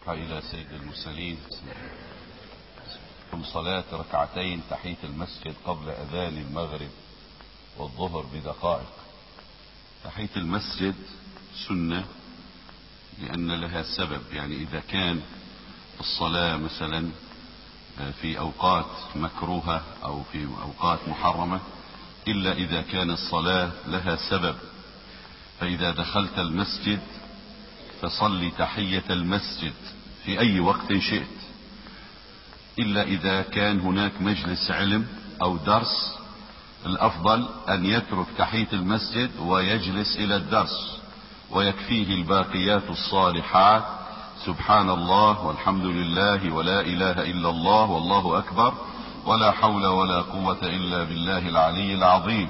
إلى سيد المرسلين صلاة ركعتين تحية المسجد قبل أذان المغرب والظهر بدقائق. تحية المسجد سنة لأن لها سبب، يعني إذا كان الصلاة مثلا في أوقات مكروهة أو في أوقات محرمة، إلا إذا كان الصلاة لها سبب. فإذا دخلت المسجد فصلي تحية المسجد في أي وقت شئت، إلا إذا كان هناك مجلس علم أو درس، الأفضل أن يترك تحية المسجد ويجلس إلى الدرس، ويكفيه الباقيات الصالحات سبحان الله والحمد لله ولا إله إلا الله والله أكبر ولا حول ولا قوة إلا بالله العلي العظيم.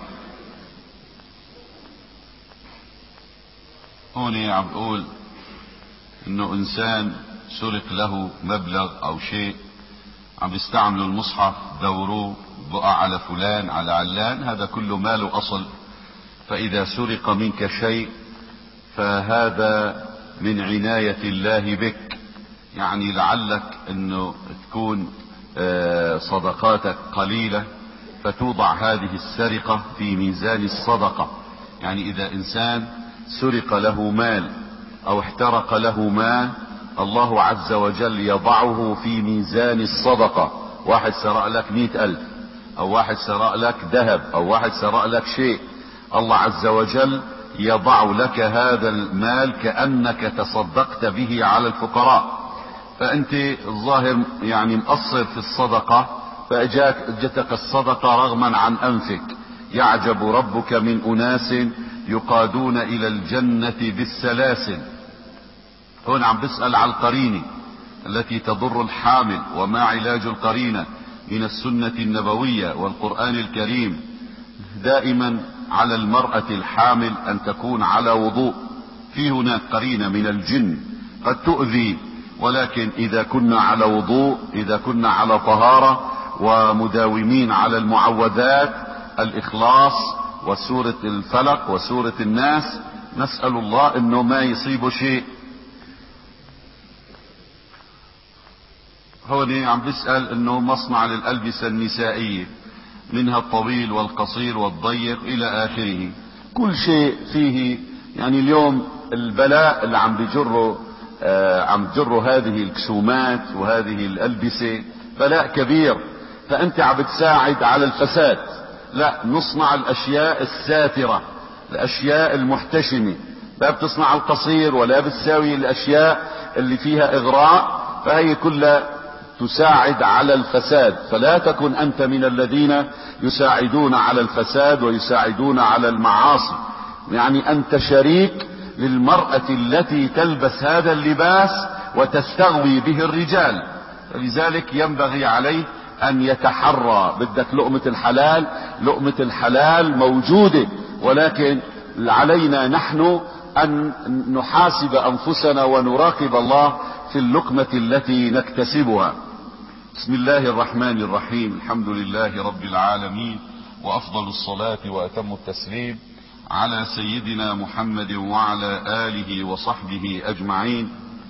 هوني عم بقول انه انسان سرق له مبلغ او شيء، عم بيستعملوا المصحف دوروه بقع على فلان على علان، هذا كله ماله اصل. فاذا سرق منك شيء فهذا من عناية الله بك، يعني لعلك انه تكون صدقاتك قليلة فتوضع هذه السرقة في ميزان الصدقة. يعني اذا انسان سرق له مال او احترق له مال، الله عز وجل يضعه في ميزان الصدقة. واحد سرق لك 100,000 او واحد سرق لك ذهب او واحد سرق لك شيء، الله عز وجل يضع لك هذا المال كأنك تصدقت به على الفقراء. فانت الظاهر يعني مقصر في الصدقة، فاجتك الصدقة رغما عن انفك. يعجب ربك من اناس يقادون الى الجنة بالسلاسل. هون عم بسأل على القرينة التي تضر الحامل، وما علاج القرينة من السنة النبوية والقرآن الكريم. دائما على المرأة الحامل ان تكون على وضوء. في هناك قرينة من الجن قد تؤذي، ولكن اذا كنا على وضوء، اذا كنا على طهارة ومداومين على المعوذات الاخلاص وسورة الفلق وسورة الناس، نسأل الله انه ما يصيب شيء. هون عم بسأل انه مصنع للألبسة النسائية، منها الطويل والقصير والضيق الى اخره، كل شيء فيه. يعني اليوم البلاء اللي عم بجره هذه الكسومات وهذه الألبسة بلاء كبير، فانت عم بتساعد على الفساد. لا، نصنع الاشياء الساترة، الاشياء المحتشمة. لا بتصنع القصير ولا بتساوي الاشياء اللي فيها اغراء، فهي كلها تساعد على الفساد. فلا تكن انت من الذين يساعدون على الفساد ويساعدون على المعاصي. يعني انت شريك للمرأة التي تلبس هذا اللباس وتستغوي به الرجال. فلذلك ينبغي عليه ان يتحرى. بدك لقمة الحلال، لقمة الحلال موجودة، ولكن علينا نحن ان نحاسب انفسنا ونراقب الله في اللقمة التي نكتسبها. بسم الله الرحمن الرحيم. الحمد لله رب العالمين، وافضل الصلاة واتم التسليم على سيدنا محمد وعلى آله وصحبه اجمعين،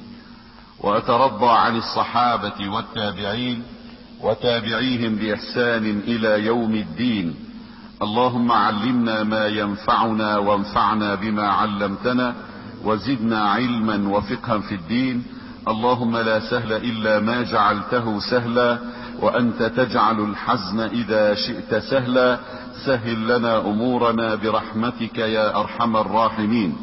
واترضى عن الصحابة والتابعين وتابعيهم بإحسان إلى يوم الدين. اللهم علمنا ما ينفعنا وانفعنا بما علمتنا، وزدنا علما وفقها في الدين. اللهم لا سهل إلا ما جعلته سهلا، وأنت تجعل الحزن إذا شئت سهلا. سهل لنا أمورنا برحمتك يا أرحم الراحمين.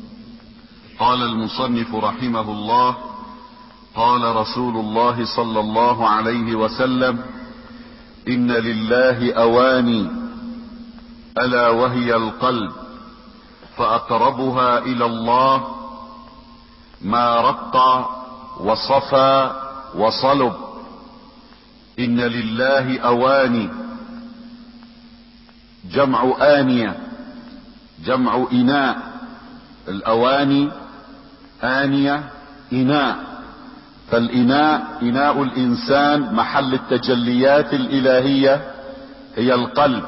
قال المصنف رحمه الله: قال رسول الله صلى الله عليه وسلم: إن لله أواني ألا وهي القلب، فأقربها إلى الله ما رق وصفى وصلب. إن لله أواني، جمع آنية، جمع إناء. الأواني آنية إناء، فالإناء إناء الإنسان، محل التجليات الإلهية هي القلب،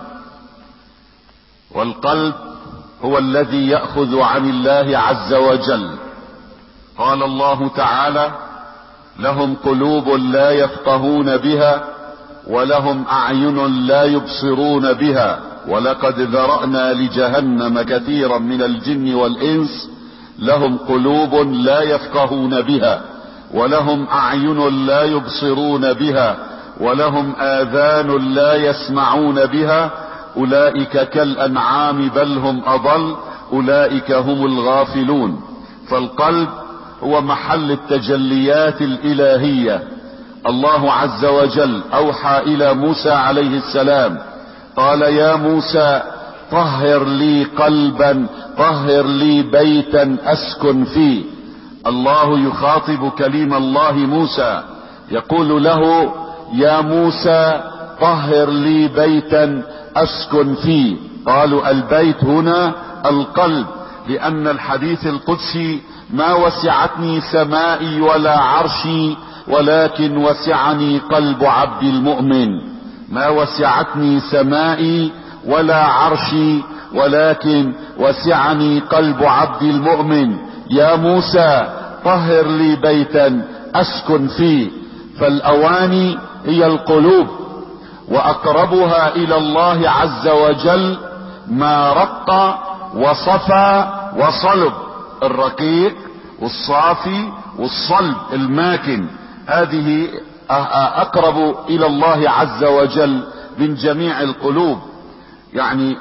والقلب هو الذي يأخذ عن الله عز وجل. قال الله تعالى: لهم قلوب لا يفقهون بها ولهم أعين لا يبصرون بها ولقد ذرأنا لجهنم كثيرا من الجن والإنس لهم قلوب لا يفقهون بها ولهم أعين لا يبصرون بها ولهم آذان لا يسمعون بها أولئك كالأنعام بل هم أضل أولئك هم الغافلون. فالقلب هو محل التجليات الإلهية. الله عز وجل أوحى إلى موسى عليه السلام قال يا موسى طهر لي قلبا طهر لي بيتا أسكن فيه. الله يخاطب كليم الله موسى يقول له يا موسى طهر لي بيتا أسكن فيه. قالوا البيت هنا القلب، لأن الحديث القدسي ما وسعتني سمائي ولا عرشي ولكن وسعني قلب عبد المؤمن. ما وسعتني سمائي ولا عرشي ولكن وسعني قلب عبد المؤمن. يا موسى طهر لي بيتا أسكن فيه. فالأواني هي القلوب، وأقربها إلى الله عز وجل ما رق وصفى وصلب. الرقيق والصافي والصلب الماكن، هذه أقرب إلى الله عز وجل من جميع القلوب. يعني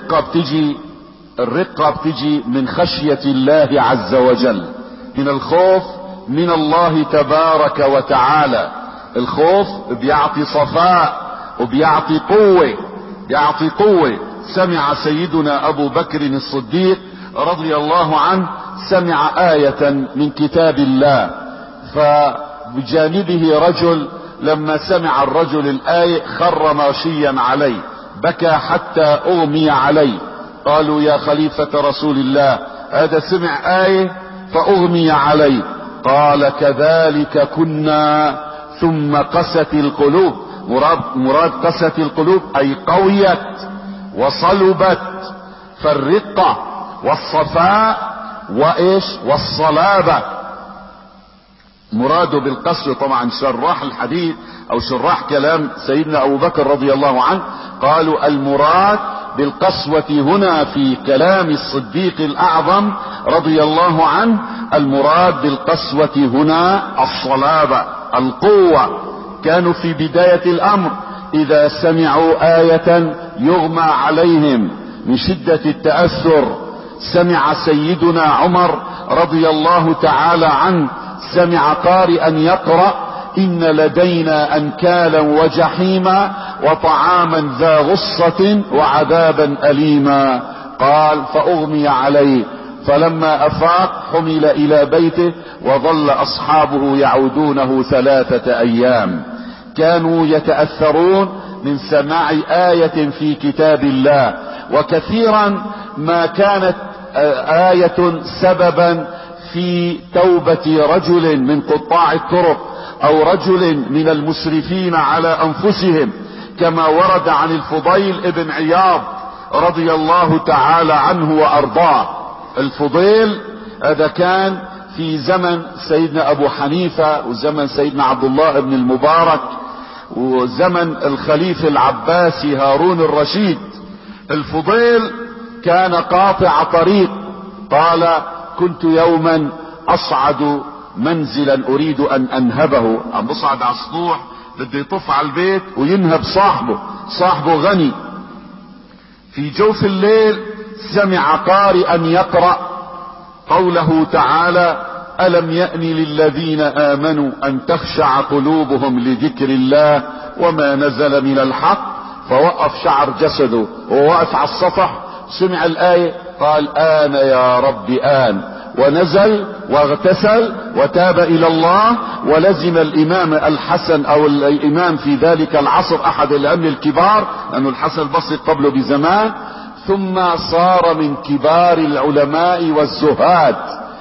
الرقة بتجي من خشية الله عز وجل، من الخوف من الله تبارك وتعالى. الخوف بيعطي صفاء وبيعطي قوة. سمع سيدنا أبو بكر الصديق رضي الله عنه سمع آية من كتاب الله، فبجانبه رجل لما سمع الرجل الآية خر ماشيا عليه، بكى حتى أغمي عليه. قالوا يا خليفة رسول الله هذا سمع آية فأغمي عليه. قال كذلك كنا ثم قست القلوب. مراد قست القلوب أي قويت وصلبت. فالرقة والصفاء والصلابة مراد بالقسوة. طبعا شراح الحديث او شراح كلام سيدنا ابو بكر رضي الله عنه قالوا المراد بالقسوة هنا في كلام الصديق الاعظم رضي الله عنه، المراد بالقسوة هنا الصلابة القوة. كانوا في بداية الامر اذا سمعوا آية يغمى عليهم من شدة التأثر. سمع سيدنا عمر رضي الله تعالى عنه سمع قارئا يقرأ إن لدينا أنكالا وجحيما وطعاما ذا غصة وعذابا أليما. قال فأغمي عليه، فلما أفاق حمل إلى بيته وظل أصحابه يعودونه 3 أيام. كانوا يتأثرون من سماع آية في كتاب الله، وكثيرا ما كانت آية سببا في توبة رجل من قطاع الطرق او رجل من المسرفين على انفسهم، كما ورد عن الفضيل ابن عياض رضي الله تعالى عنه وارضاه. الفضيل هذا كان في زمن سيدنا ابو حنيفة وزمن سيدنا عبد الله بن المبارك وزمن الخليفة العباسي هارون الرشيد. الفضيل كان قاطع طريق. قال كنت يوما اصعد منزلا اريد ان انهبه، عم بصعد على السطوح بده يطف على البيت وينهب صاحبه غني. في جوف الليل سمع قارئا يقرأ قوله تعالى ألم يأن للذين آمنوا أن تخشع قلوبهم لذكر الله وما نزل من الحق. فوقف شعر جسده ووقف على السطح، سمع الآية قال آن يا رب آن، ونزل واغتسل وتاب إلى الله ولزم الإمام الحسن أو الإمام في ذلك العصر أحد الأئمة الكبار، لأنه الحسن البصري قبله بزمان، ثم صار من كبار العلماء والزهاد.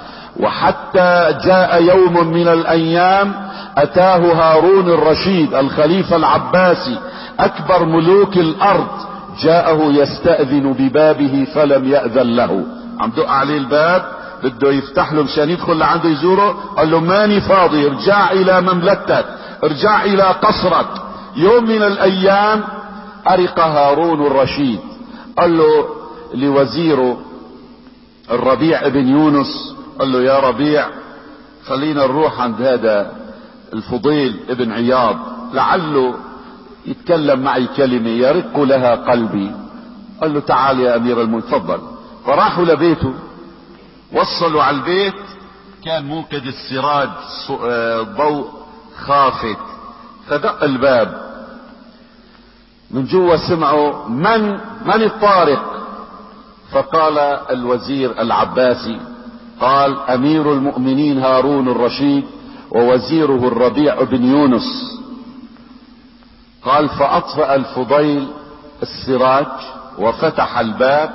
وحتى جاء يوم من الأيام أتاه هارون الرشيد الخليفة العباسي أكبر ملوك الأرض، جاءه يستأذن ببابه فلم يأذن له. عم دق عليه الباب بده يفتح له مشان يدخل لعنده يزوره، قال له ماني فاضي، ارجع الى مملكتك، ارجع الى قصرك. يوم من الايام ارق هارون الرشيد، قال له لوزيره الربيع ابن يونس، قال له يا ربيع خلينا نروح عند هذا الفضيل ابن عياض لعله يتكلم معي كلمة يرق لها قلبي. قال له تعال يا امير المؤمنين تفضل. فراحوا لبيته، وصلوا على البيت، كان موقد السراج ضوء خافت، فدق الباب من جوا، سمعوا من الطارق؟ فقال الوزير العباسي، قال امير المؤمنين هارون الرشيد ووزيره الربيع بن يونس. قال فاطفأ الفضيل السراج وفتح الباب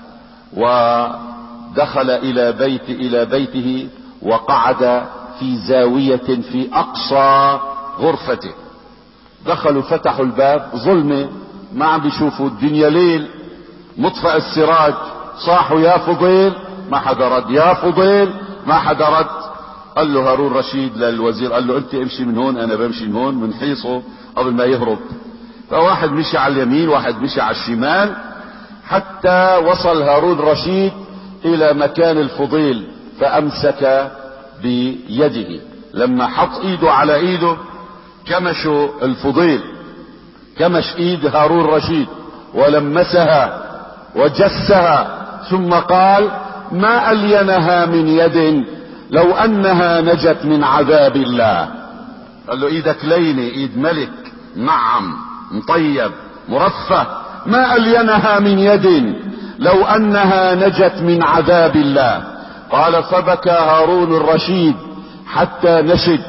ودخل الى بيته وقعد في زاوية في اقصى غرفته. دخلوا فتحوا الباب، ظلمة ما عم بيشوفوا، الدنيا ليل، مطفأ السراج. صاحوا يا فضيل، ما حدا رد، يا فضيل ما حدا رد. قال له هارون رشيد للوزير، قال له انت امشي من هون، انا بمشي من هون، من حيصه قبل ما يهرب. فواحد مشي على اليمين، واحد مشي على الشمال، حتى وصل هارون رشيد الى مكان الفضيل، فامسك بيده. لما حط ايده على ايده كمشوا الفضيل، كمش ايد هارون رشيد ولمسها وجسها، ثم قال ما الينها من يد لو انها نجت من عذاب الله. قال له ايدك لينة، ايد ملك نعم مطيب مرفه، ما الينها من يد لو انها نجت من عذاب الله. قال فبكى هارون الرشيد حتى نشج.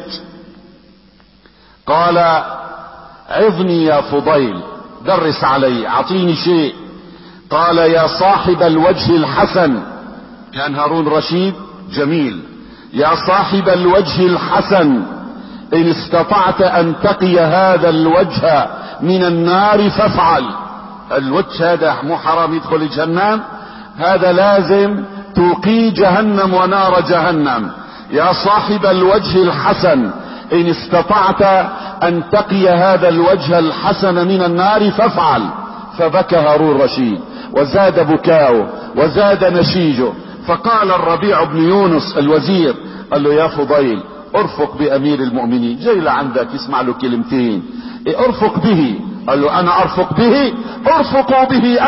قال عظني يا فضيل، درس علي، اعطيني شيء. قال يا صاحب الوجه الحسن، كان هارون رشيد جميل، يا صاحب الوجه الحسن ان استطعت ان تقي هذا الوجه من النار فافعل. الوجه هذا مو حرام يدخل جهنم، هذا لازم توقي جهنم ونار جهنم. يا صاحب الوجه الحسن ان استطعت ان تقي هذا الوجه الحسن من النار فافعل. فبكى هارون رشيد وزاد بكاؤه وزاد نشيجه. فقال الربيع بن يونس الوزير، قال له يا فضيل ارفق بامير المؤمنين، جاي لعندك يسمع له كلمتين، ارفق به. قال له انا ارفق به؟ ارفقوا به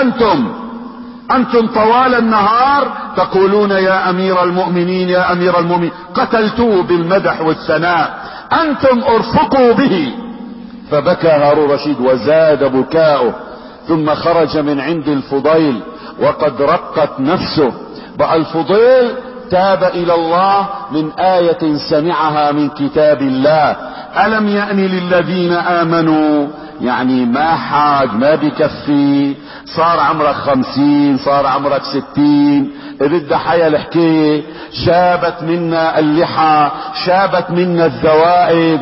انتم طوال النهار تقولون يا امير المؤمنين يا امير المؤمنين، قتلتوه بالمدح والثناء، انتم ارفقوا به. فبكى هارون رشيد وزاد بكاؤه، ثم خرج من عند الفضيل وقد رقت نفسه. بقى الفضيل تاب الى الله من آية سمعها من كتاب الله، ألم يأن للذين آمنوا، يعني ما حاج ما بكفي، صار عمرك 50 صار عمرك 60، بدها حيا الحكاية، شابت منا اللحى شابت منا الذوائب،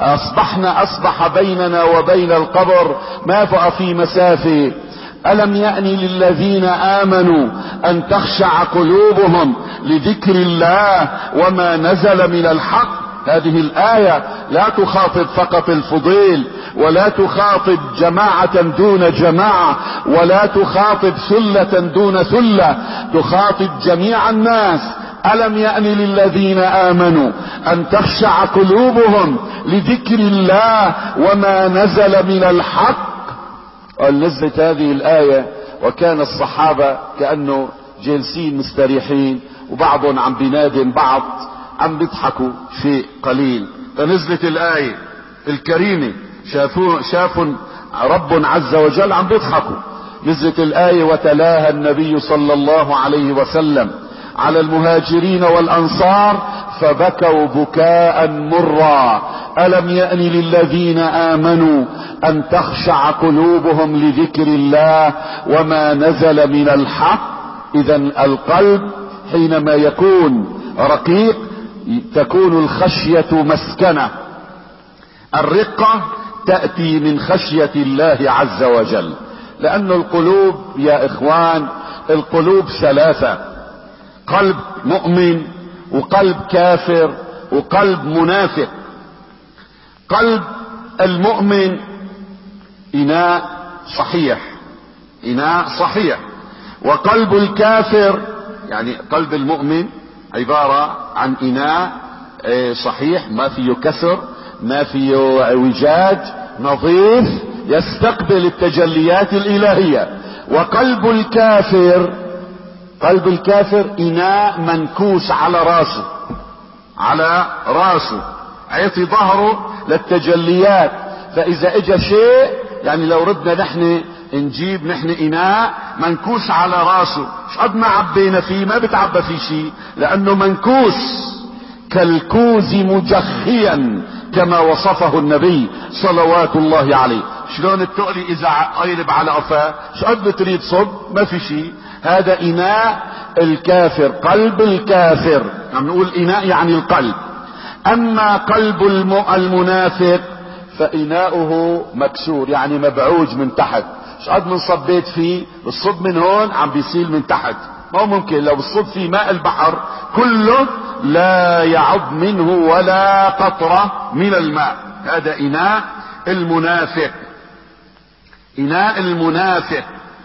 اصبح بيننا وبين القبر ما بقى في مسافة. ألم يأن للذين آمنوا أن تخشع قلوبهم لذكر الله وما نزل من الحق. هذه الآية لا تخاطب فقط الفضيل، ولا تخاطب جماعة دون جماعة، ولا تخاطب ثلة دون ثلة، تخاطب جميع الناس. ألم يأن للذين آمنوا أن تخشع قلوبهم لذكر الله وما نزل من الحق. نزلت هذه الآية وكان الصحابة كأنه جالسين مستريحين، وبعضهم عم بينادم بعض، عم بيضحكوا شيء قليل. فنزلت الآية الكريمة، شافوا رب عز وجل عم بيضحكوا. نزلت الآية وتلاها النبي صلى الله عليه وسلم على المهاجرين والأنصار فبكوا بكاء مرا. ألم يأن للذين آمنوا أن تخشع قلوبهم لذكر الله وما نزل من الحق. إذا القلب حينما يكون رقيق تكون الخشية مسكنة. الرقة تأتي من خشية الله عز وجل، لأن القلوب يا إخوان القلوب ثلاثة: قلب مؤمن وقلب كافر وقلب منافق. قلب المؤمن إناء صحيح، إناء صحيح. وقلب الكافر يعني قلب المؤمن عبارة عن إناء صحيح، ما فيه كسر، ما فيه اعوجاج، نظيف، يستقبل التجليات الإلهية. وقلب الكافر، قلب الكافر إناء منكوس على راسه، على راسه، عيطي ظهره للتجليات. فإذا اجى شيء، يعني لو ردنا نحن نجيب نحن إناء منكوس على راسه، مش قد ما عبينا فيه ما بتعبى فيه شيء، لأنه منكوس كالكوز مجخيا كما وصفه النبي صلوات الله عليه. شلون التقلي إذا قيلب على قفاه، مش قد بتريد صب ما في شيء. هذا إناء الكافر، قلب الكافر. عم نقول إناء يعني القلب. أما قلب المنافق فإناؤه مكسور، يعني مبعوج من تحت، مش قد من صبيت فيه بالصب من هون عم بيسيل من تحت. ما هو ممكن، لو بالصب فيه ماء البحر كله لا يعب منه ولا قطرة من الماء. هذا إناء المنافق، إناء المنافق.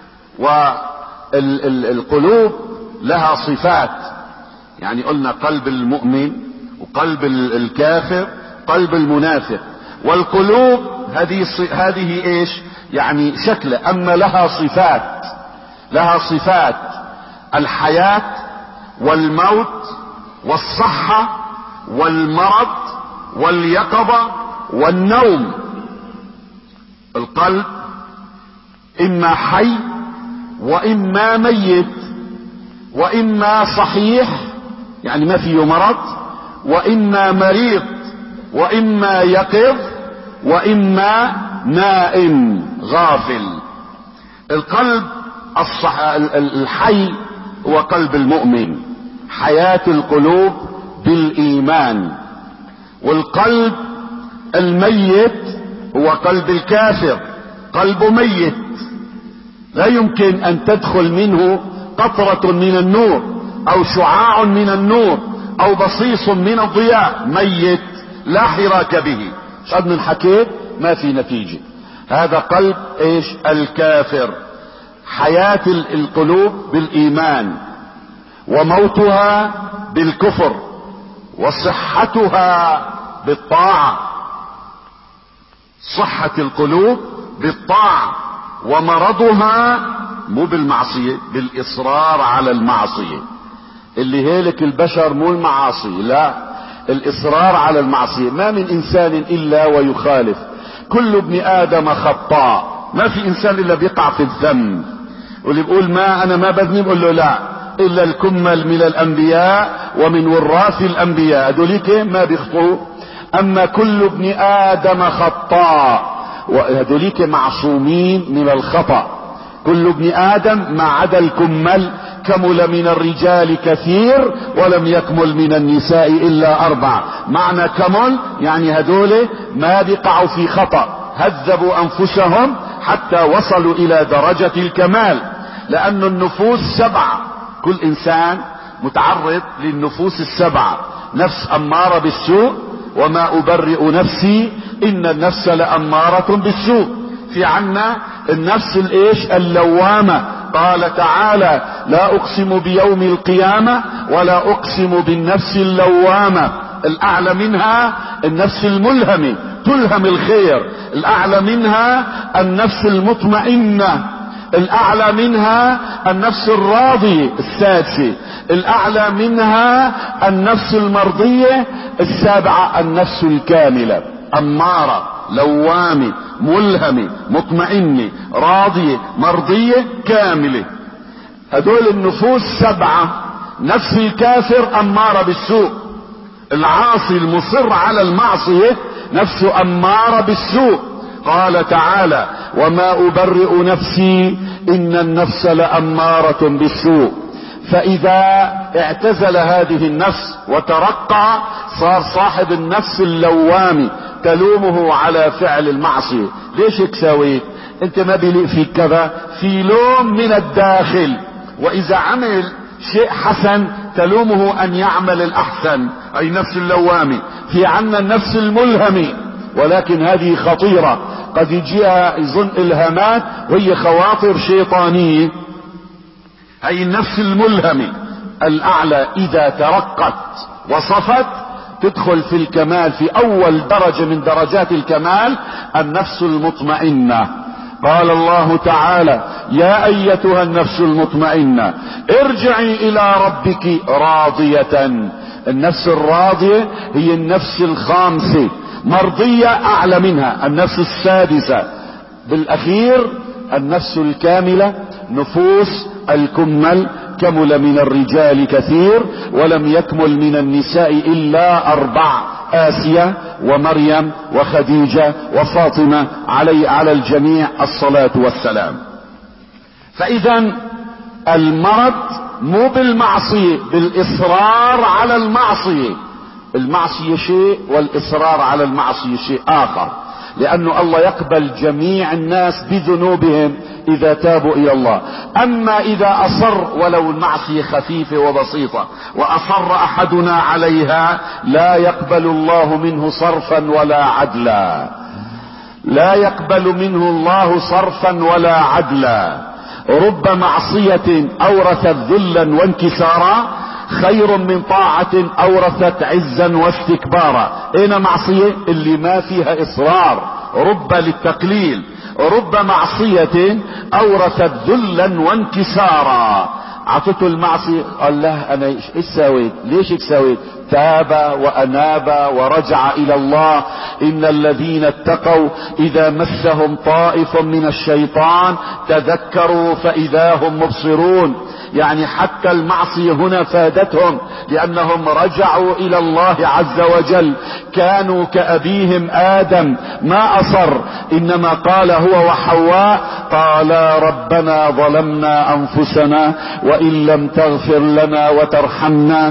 والقلوب لها صفات، يعني قلنا قلب المؤمن وقلب الكافر، قلب المنافق. والقلوب هذه ايش يعني شكله، اما لها صفات، لها صفات: الحياة والموت والصحة والمرض واليقظة والنوم. القلب اما حي واما ميت، واما صحيح يعني ما فيه مرض، واما مريض، واما يقظ، واما نائم غافل. القلب الحي هو قلب المؤمن، حياة القلوب بالايمان. والقلب الميت هو قلب الكافر، قلب ميت، لا يمكن ان تدخل منه قطرة من النور او شعاع من النور او بصيص من الضياء. ميت لا حراك به، مش قد من حكيت ما في نتيجة. هذا قلب ايش الكافر. حياة القلوب بالايمان، وموتها بالكفر، وصحتها بالطاعة. صحة القلوب بالطاعة، ومرضها مو بالمعصية، بالاصرار على المعصية. اللي هيلك البشر مو المعاصي، لا، الاصرار على المعصية. ما من انسان الا ويخالف، كل ابن ادم خطاء، ما في انسان الا بيقع في الذنب. واللي بيقول ما انا ما بذنب بقول له لا، الا الكمل من الانبياء ومن وراث الانبياء، هذوليك ما بيخطئوا. اما كل ابن ادم خطاء، وهذوليك معصومين من الخطأ. كل ابن ادم ما عدا الكمل، كمل من الرجال كثير ولم يكمل من النساء الا 4. معنى كمل يعني هذول ما بيقعوا في خطأ، هذبوا انفسهم حتى وصلوا الى درجة الكمال. لان النفوس 7، كل انسان متعرض للنفوس 7. نفس امارة بالسوء، وما ابرئ نفسي ان النفس لامارة بالسوء. في عنا النفس الايش اللوامة. قال تعالى: لا اقسم بيوم القيامة ولا اقسم بالنفس اللوامة. الاعلى منها النفس الملهمة تلهم الخير، الاعلى منها النفس المطمئنة، الاعلى منها النفس الراضية 6، الاعلى منها النفس المرضية 7، النفس الكاملة. امارة، لوامة، ملهمة، مطمئنة، راضية، مرضية، كاملة. هدول النفوس 7. نفس الكافر امارة بالسوء، العاصي المصر على المعصية نفسه امارة بالسوء. قال تعالى: وما ابرئ نفسي ان النفس لامارة بالسوء. فاذا اعتزل هذه النفس وترقى صار صاحب النفس اللوامي، تلومه على فعل المعصية. ليش هيك سويت؟ انت ما بيليق فيك كذا، في لوم من الداخل. واذا عمل شيء حسن تلومه ان يعمل الاحسن، اي نفس اللوامة. في عنا النفس الملهمة، ولكن هذه خطيرة، قد يجيها يظن الهامات وهي خواطر شيطانية. هي النفس الملهمة الاعلى اذا ترقت وصفت تدخل في الكمال، في اول درجة من درجات الكمال النفس المطمئنة. قال الله تعالى: يا ايتها النفس المطمئنة ارجعي الى ربك راضية. النفس الراضية هي النفس الخامسة، مرضية اعلى منها النفس السادسة. بالاخير النفس الكاملة، نفوس الكمل، كمل من الرجال كثير ولم يكمل من النساء الا 4: آسيا ومريم وخديجة وفاطمة على الجميع الصلاة والسلام. فاذا المرض مو بالمعصية، بالاصرار على المعصية. المعصية شيء والاصرار على المعصية شيء اخر، لانه الله يقبل جميع الناس بذنوبهم اذا تابوا الى الله. اما اذا اصر ولو المعصية خفيفة وبسيطة واصر احدنا عليها، لا يقبل الله منه صرفا ولا عدلا، لا يقبل منه الله صرفا ولا عدلا. رب معصية اورثت ذلا وانكسارا خير من طاعة اورثت عزا واستكبارا. اين معصية؟ اللي ما فيها اصرار. رب للتقليل، رب معصية اورثت ذلا وانكسارا. عطته المعصية، قال له انا ايش سويت؟ ليش هيك سويت؟ تاب واناب ورجع الى الله. ان الذين اتقوا اذا مسهم طائف من الشيطان تذكروا فاذا هم مبصرون. يعني حتى المعصية هنا فادتهم، لانهم رجعوا الى الله عز وجل. كانوا كابيهم ادم، ما اصر، انما قال هو وحواء: قالا ربنا ظلمنا انفسنا وان لم تغفر لنا وترحمنا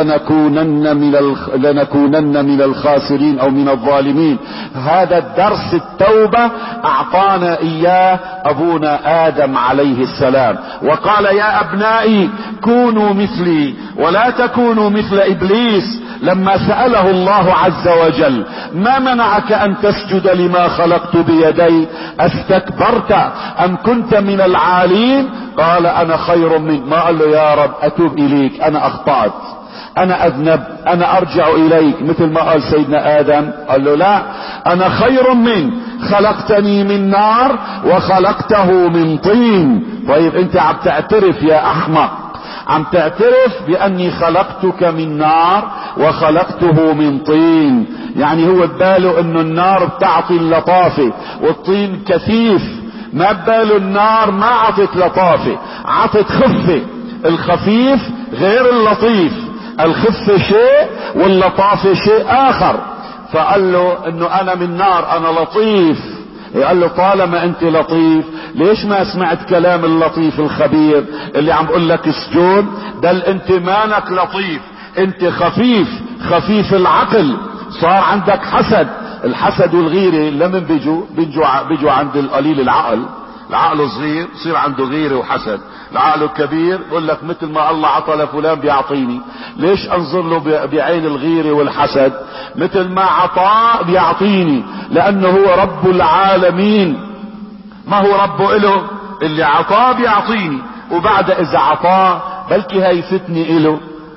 لنكونن من الخاسرين او من الظالمين. هذا الدرس التوبة اعطانا اياه ابونا ادم عليه السلام، وقال: يا ابنائي كونوا مثلي ولا تكونوا مثل ابليس. لما سأله الله عز وجل: ما منعك ان تسجد لما خلقت بيدي؟ استكبرت ام كنت من العالين؟ قال: انا خير منك. ما قال له: يا رب اتوب اليك، انا اخطأت، انا اذنب، انا ارجع اليك، مثل ما قال سيدنا ادم. قال له: لا، انا خير منك، خلقتني من نار وخلقته من طين. طيب انت عم تعترف يا احمق، عم تعترف باني خلقتك من نار وخلقته من طين. يعني هو بباله انه النار بتعطي اللطافة والطين كثيف، ما بباله النار ما عطت لطافة، عطت خفة. الخفيف غير اللطيف، الخفة شيء واللطافة شيء اخر. فقال له انه انا من نار، انا لطيف. قال له: طالما انت لطيف ليش ما سمعت كلام اللطيف الخبير اللي عم بقول لك اسجد؟ بل انت مانك لطيف، انت خفيف، خفيف العقل. صار عندك حسد. الحسد والغيرة لمن بيجوا عند القليل العقل. العقل صغير يصير عنده غيرة وحسد، العقل كبير يقول لك مثل ما الله عطى لفلان بيعطيني، ليش انظر له بعين الغيرة والحسد؟ مثل ما عطاه بيعطيني، لانه هو رب العالمين. ما هو ربه إله؟ اللي عطاه بيعطيني، وبعد اذا عطاه بلكي هي فتنة إله،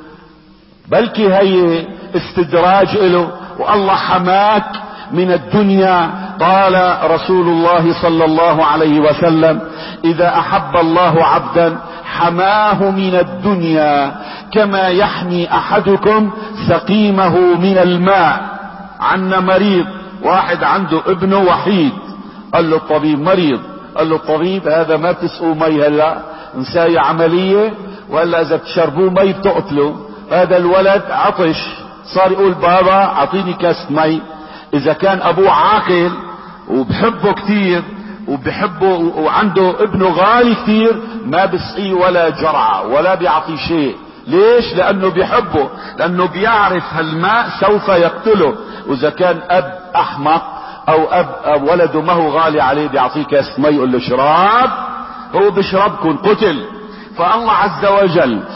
بلكي هي استدراج إله، والله حماك من الدنيا. قال رسول الله صلى الله عليه وسلم: اذا احب الله عبدا حماه من الدنيا كما يحمي احدكم سقيمه من الماء. عنا مريض، واحد عنده ابنه وحيد، قال له الطبيب مريض، قال له الطبيب: هذا ما بتسقوا مي هلا، نساي عملية، ولا اذا بتشربوه مي بتقتلوا. هذا الولد عطش، صار يقول: بابا اعطيني كاس مي. اذا كان ابوه عاقل وبحبه كتير وبحبه وعنده ابنه غالي كتير، ما بسقيه ولا جرعة ولا بيعطي شيء. ليش؟ لانه بيحبه، لانه بيعرف هالماء سوف يقتله. واذا كان اب احمق او اب ولده ما هو غالي عليه بيعطيه كاس مي يقول له اشرب، هو بيشربكم قتل. فالله عز وجل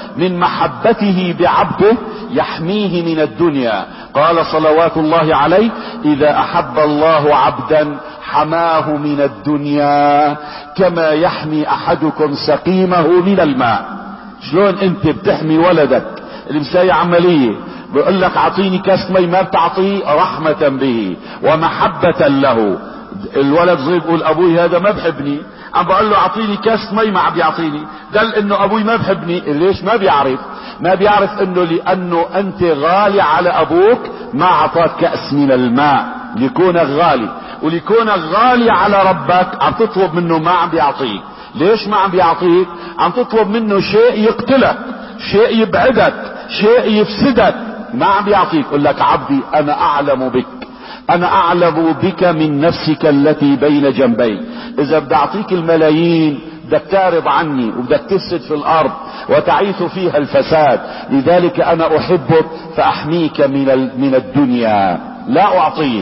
من محبته بعبده يحميه من الدنيا. قال صلوات الله عليه: اذا احب الله عبدا حماه من الدنيا كما يحمي احدكم سقيمه من الماء. شلون انت بتحمي ولدك اللي مساوي عملية بيقول لك اعطيني كاس مي، ما بتعطيه رحمة به ومحبة له. الولد صغير بيقول ابوي هذا ما بحبني، عم بقول له اعطيني كاس مي ما عم بيعطيني، دل انه ابوي ما بحبني. ليش؟ ما بيعرف انه لانه انت غالي على ابوك ما اعطاك كأس من الماء ليكونك غالي، وليكونك غالي على ربك عم تطلب منه ما عم بيعطيك. ليش ما عم بيعطيك؟ عم تطلب منه شيء يقتلك، شيء يبعدك، شيء يفسدك، ما عم بيعطيك. يقول لك عبدي انا اعلم بك، انا اعلم بك من نفسك التي بين جنبي. اذا بدي اعطيك الملايين بدك تعرض عني وبدك تفسد في الارض وتعيث فيها الفساد، لذلك انا احبك فاحميك من الدنيا لا اعطيك.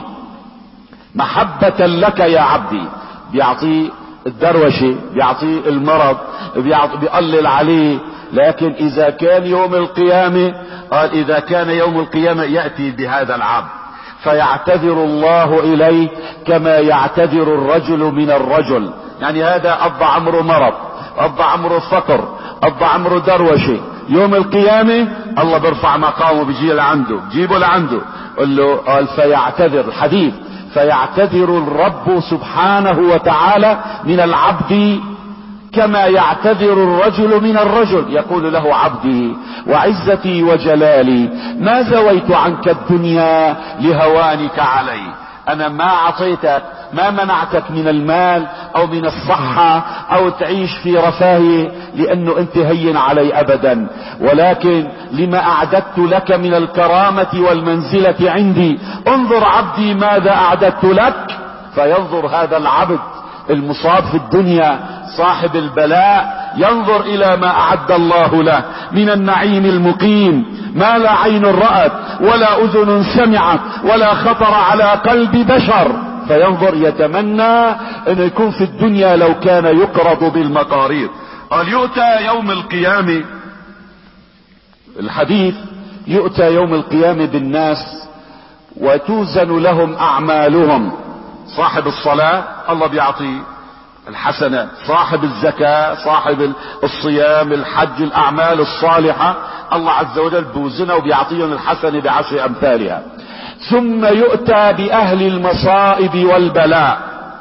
محبة لك يا عبدي. بيعطيه الدروشة، بيعطيه المرض، بيقلل عليه. لكن اذا كان يوم القيامة، قال اذا كان يوم القيامة يأتي بهذا العبد فيعتذر الله اليه كما يعتذر الرجل من الرجل. يعني هذا قضى عمره مرض، قضى عمره فقر، قضى عمره دروشة، يوم القيامة الله بيرفع مقامه، بيجي لعنده، جيبه لعنده. قل له قال فيعتذر الحديث، فيعتذر الرب سبحانه وتعالى من العبد كما يعتذر الرجل من الرجل. يقول له عبدي وعزتي وجلالي ما زويت عنك الدنيا لهوانك علي. انا ما اعطيتك، ما منعتك من المال او من الصحة او تعيش في رفاهية لانه انت هين علي ابدا، ولكن لما اعددت لك من الكرامة والمنزلة عندي. انظر عبدي ماذا اعددت لك. فينظر هذا العبد المصاب في الدنيا صاحب البلاء، ينظر الى ما اعد الله له من النعيم المقيم، ما لا عين رأت ولا اذن سمعت ولا خطر على قلب بشر. فينظر يتمنى انه يكون في الدنيا لو كان يقرض بالمقاريض. قال يؤتى يوم القيامة، الحديث يؤتى يوم القيامة بالناس وتوزن لهم اعمالهم. صاحب الصلاة الله بيعطيه الحسنات، صاحب الزكاة، صاحب الصيام، الحج، الاعمال الصالحة، الله عز وجل بوزنها وبيعطيهم الحسنة بعشر امثالها. ثم يؤتى باهل المصائب والبلاء.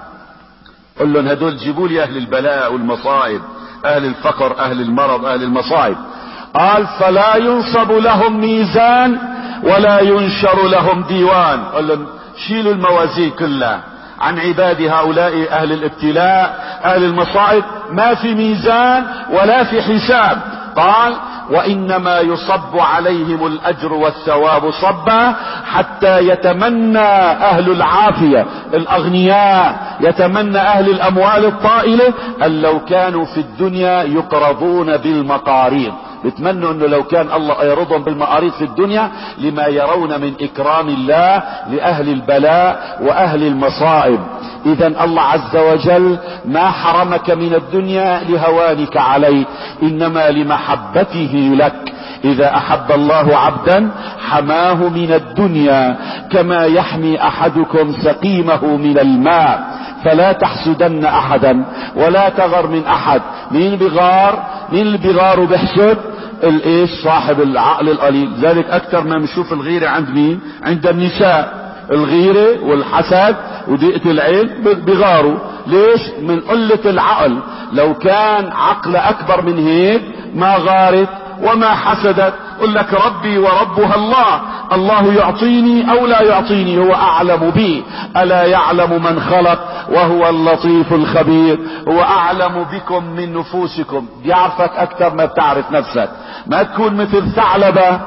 قل لهم هدول جيبوا لي اهل البلاء والمصائب، اهل الفقر، اهل المرض، اهل المصائب. قال فلا ينصب لهم ميزان ولا ينشر لهم ديوان. قل لهم شيلوا الموازين كلها عن عباد هؤلاء اهل الابتلاء، اهل المصائب، ما في ميزان ولا في حساب. قال وانما يصب عليهم الاجر والثواب صبا حتى يتمنى اهل العافية الاغنياء، يتمنى اهل الاموال الطائلة ان لو كانوا في الدنيا يقرضون بالمقاريض. بتمنوا انه لو كان الله يرضهم بالمقاريض في الدنيا لما يرون من اكرام الله لاهل البلاء واهل المصائب. اذا الله عز وجل ما حرمك من الدنيا لهوانك عليه، انما لمحبته لك. اذا احب الله عبدا حماه من الدنيا كما يحمي احدكم سقيمه من الماء. فلا تحسدن احدا ولا تغر من احد. مين بغار؟ مين اللي بغار وبحسد؟ الايش؟ صاحب العقل القليل. ذلك اكثر ما بنشوف الغيرة عند مين؟ عند النساء. الغيرة والحسد وضيقة العين بغاروا. ليش؟ من قلة العقل. لو كان عقل اكبر من هيك ما غارت وما حسدت. قل لك ربي وربها الله، الله يعطيني او لا يعطيني، هو اعلم بي. الا يعلم من خلق وهو اللطيف الخبير. هو اعلم بكم من نفوسكم، بيعرفك اكثر ما بتعرف نفسك. ما تكون مثل ثعلبة.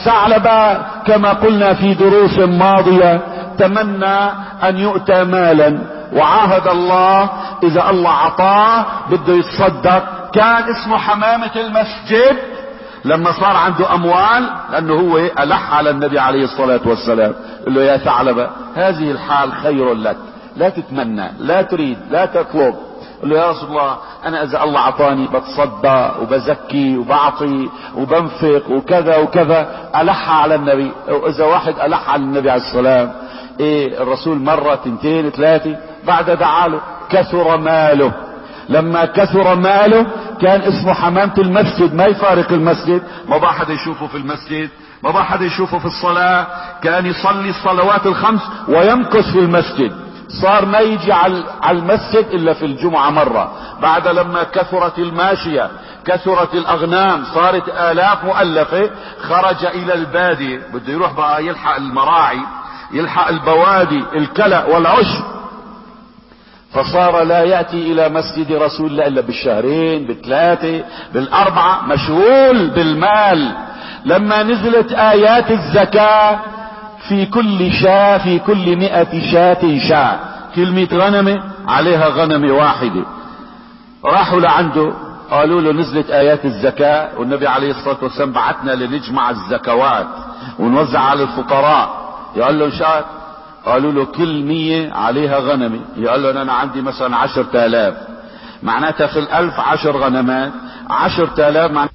ثعلبة كما قلنا في دروس ماضية تمنى ان يؤتى مالا، وعاهد الله اذا الله عطاه بده يتصدق. كان اسمه حمامة المسجد لما صار عنده اموال، لانه هو الح على النبي عليه الصلاة والسلام، قال له يا ثعلبة هذه الحال خير لك، لا تتمنى، لا تريد، لا تطلب، قال له يا رسول الله انا اذا الله اعطاني بتصدق وبزكي وبعطي وبنفق وكذا وكذا. الح على النبي. واذا واحد الح على النبي عليه السلام ايه الرسول مرة تنتين ثلاثة بعد دعاله. كثر ماله. لما كثر ماله كان اسمه حمامة المسجد، ما يفارق المسجد، ما بقى حدا يشوفه في المسجد، ما بقى حدا يشوفه في الصلاة. كان يصلي الصلوات الخمس ويمكث في المسجد. صار ما يجي على المسجد الا في الجمعة مرة. بعد لما كثرت الماشية، كثرت الاغنام، صارت الاف مؤلفة، خرج الى البادية، بده يروح بقى يلحق المراعي، يلحق البوادي، الكلأ والعشب. فصار لا يأتي الى مسجد رسول الله الا بالشهرين، بالثلاثة، بالاربعة، مشغول بالمال. لما نزلت ايات الزكاة في كل شاة، في كل 100 شاة شاة، كل 100 غنمة عليها غنمة واحدة. راحوا لعنده قالوا له نزلت ايات الزكاة والنبي عليه الصلاة والسلام بعتنا لنجمع الزكوات ونوزع على الفقراء. يقول له شاة؟ قالوا له كل 100 عليها غنمة. يقول له انا عندي مثلا 10,000، معناتها في 1000 10 غنمات، 10,000 معناتها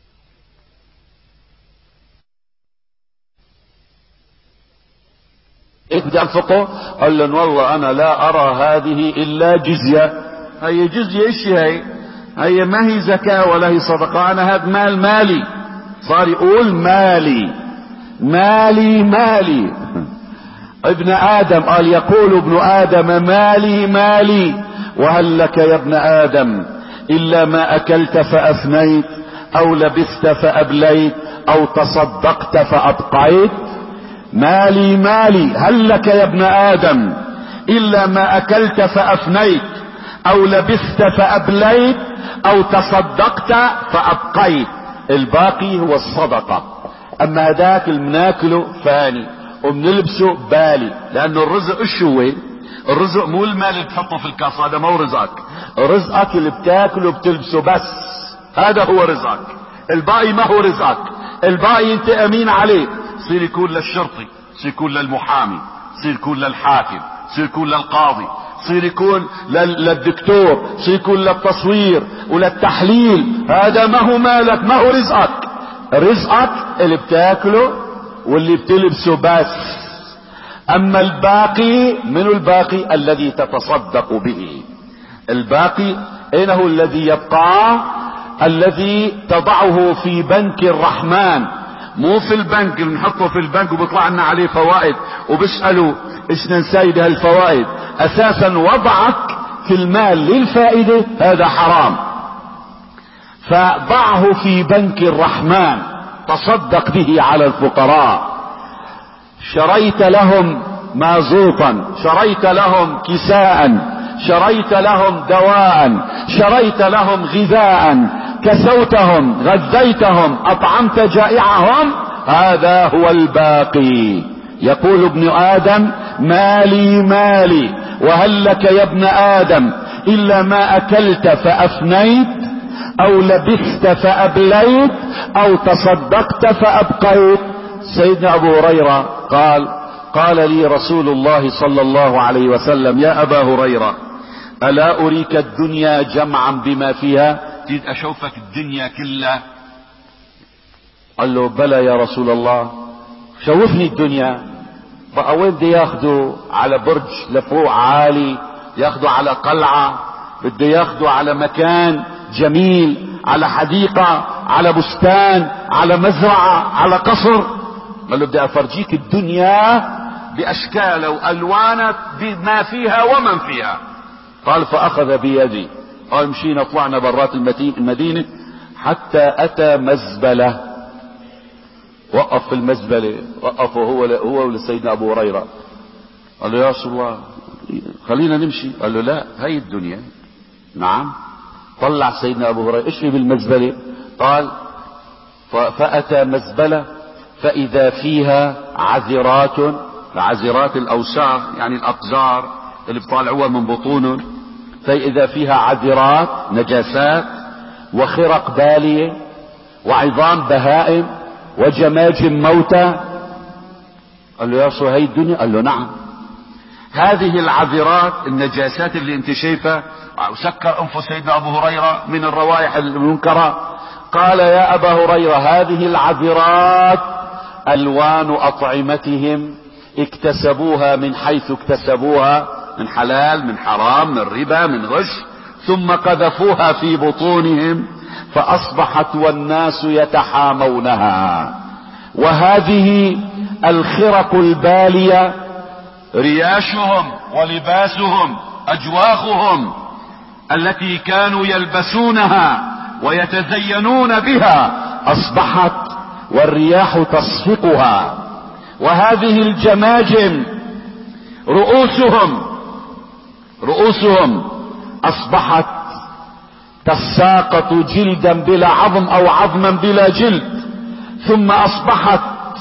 ايه بدي انفقه؟ قال له والله انا لا ارى هذه الا جزية. هي جزية ايش هي ما هي زكاة ولا هي صدقة، انا هذا مال مالي. صار يقول مالي مالي مالي. ابن ادم قال يقول ابن ادم مالي مالي، وهل لك يا ابن ادم الا ما اكلت فافنيت او لبست فابليت او تصدقت فابقيت. مالي مالي، هل لك يا ابن ادم الا ما اكلت فافنيت او لبست فابليت او تصدقت فابقيت. الباقي هو الصدقة. اما هداك المناكله فاني وبنلبسه بالي. لانه الرزق ايش هو؟ الرزق مو المال اللي بتحطه في الكاس، هذا مو رزقك. رزقك اللي بتاكله وبتلبسه بس، هذا هو رزقك. الباقي ما هو رزقك. الباقي انت امين عليه. يصير يكون للشرطي، يصير يكون للمحامي، يصير يكون للحاكم، يصير يكون للقاضي، يصير يكون للدكتور، يصير يكون للتصوير وللتحليل. هذا ما هو مالك، ما هو رزقك. رزقك اللي بتاكله واللي بتلبسه بس. اما الباقي، منو الباقي؟ الذي تتصدق به. الباقي اين هو الذي يبقى؟ الذي تضعه في بنك الرحمن، مو في البنك بنحطه في البنك وبيطلع لنا عليه فوائد وبيسألوا ايش ننساي بهالفوائد. اساسا وضعك في المال للفائدة هذا حرام. فضعه في بنك الرحمن، تصدق به على الفقراء. شريت لهم مازوطا، شريت لهم كساء، شريت لهم دواء، شريت لهم غذاء، كسوتهم، غذيتهم، اطعمت جائعهم، هذا هو الباقي. يقول ابن ادم مالي مالي، وهل لك يا ابن ادم الا ما اكلت فافنيت او لبست فابليت او تصدقت فابقيت. سيدنا ابو هريرة قال لي رسول الله صلى الله عليه وسلم يا ابا هريرة الا اريك الدنيا جمعا بما فيها؟ تريد اشوفك الدنيا كلها؟ قال له بلى يا رسول الله، شوفني الدنيا. بقى وين بده ياخده؟ على برج لفوق عالي، ياخده على قلعة، بده ياخده على مكان جميل، على حديقة، على بستان، على مزرعة، على قصر. قال له بدي افرجيك الدنيا باشكالها والوانها بما فيها ومن فيها. قال فاخذ بيدي. قال مشينا طلعنا برات المدينة حتى اتى مزبلة. وقف في المزبلة، وقفه هو ولسيدنا ابو هريرة. قال له يا رسول الله خلينا نمشي. قال له لا، هي الدنيا. نعم. طلع سيدنا ابو هريرة ايش في بالمزبلة؟ قال فاتى مزبلة فاذا فيها عذرات، عذرات الاوساخ يعني الاقذار اللي بطالعوها من بطونهم. فاذا فيها عذرات نجاسات وخرق بالية وعظام بهائم وجماجم موتى. قال له يا رسول هي الدنيا؟ قال له نعم. هذه العذرات النجاسات اللي انت شايفها وسكر انف سيدنا ابو هريرة من الروائح المنكرة. قال يا ابا هريرة هذه العذرات الوان اطعمتهم اكتسبوها من حيث اكتسبوها، من حلال من حرام من ربا من غش، ثم قذفوها في بطونهم فاصبحت والناس يتحامونها. وهذه الخرق البالية رياشهم ولباسهم اجواخهم التي كانوا يلبسونها ويتزينون بها اصبحت والرياح تصفقها. وهذه الجماجم رؤوسهم اصبحت تساقط جلدا بلا عظم او عظما بلا جلد، ثم اصبحت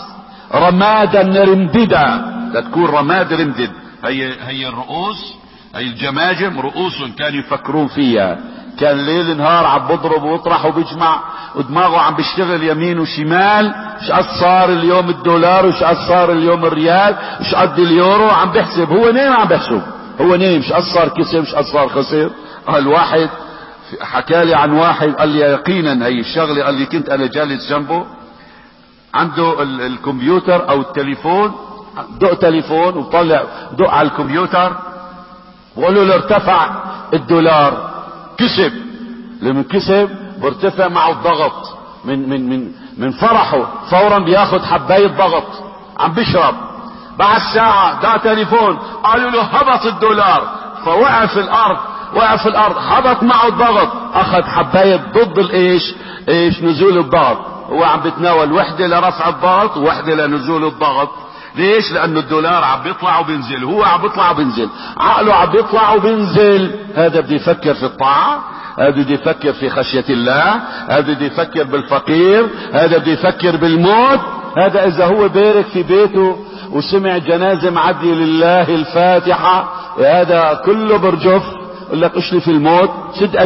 رمادا رمددا، تكون رماد رمدد. هي الرؤوس، هي الجماجم رؤوس كانوا يفكرون فيها، كان ليل نهار عم بضرب ويطرح وبيجمع ودماغه عم بيشتغل يمين وشمال، مش قد صار اليوم الدولار وش قد صار اليوم الريال مش قد اليورو، عم بيحسب. هو نايم عم بيحسب، هو نايم مش قد صار كسب مش قد صار خسر. الواحد حكى لي عن واحد قال لي يقينا هي الشغله، قال لي كنت انا جالس جنبه عنده الكمبيوتر او التليفون، دق تليفون وطلع دق على الكمبيوتر وقالوا له ارتفع الدولار، كسب. لما كسب بارتفع معه الضغط من فرحه، فورا بياخد حباية ضغط عم بيشرب. بعد ساعة دا تليفون قالوا له هبط الدولار، فوقع في الارض هبط معه الضغط، اخذ حباية ضد ايش نزول الضغط. هو عم بتناول وحدة لرفع الضغط ووحدة لنزول الضغط. ليش؟ لانه الدولار عم بيطلع وبينزل، هو عم بيطلع وبينزل، عقله عم بيطلع وبينزل. هذا بده يفكر في الطاعة، هذا بده يفكر في خشية الله، هذا بده يفكر بالفقير، هذا بده يفكر بالموت. هذا اذا هو بارك في بيته وسمع جنازة معدية لله الفاتحة، هذا كله برجف. يقول لك اشلي في الموت، سد